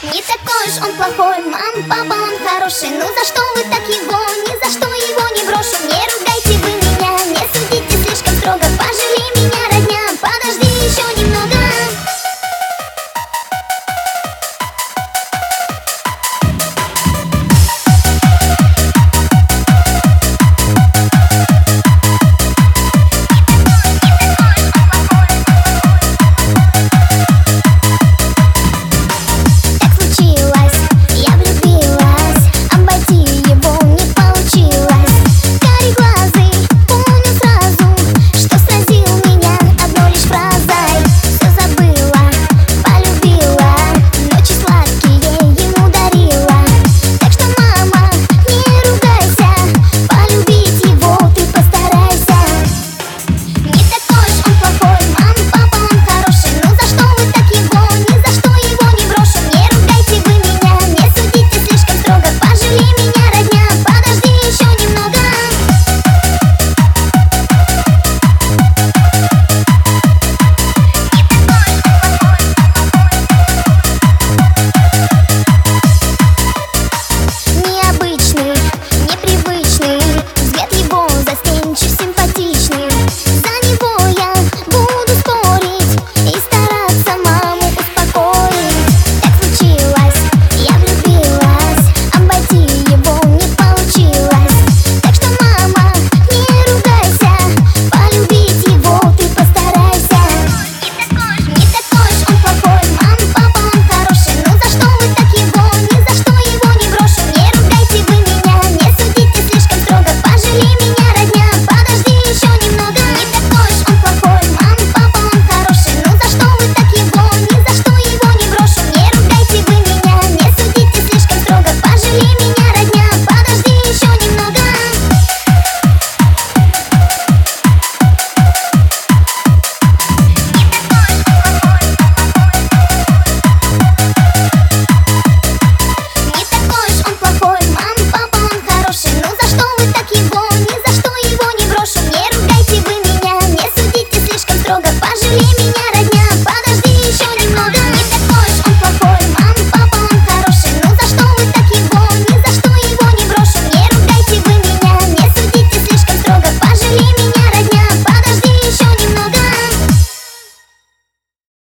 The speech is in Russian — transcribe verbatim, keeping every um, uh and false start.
Не такой уж он плохой, мам, папа, он хороший. Ну за что вы так его, ни за что его не брошу. Не ругайте вы меня, не судите слишком строго, пожалейте.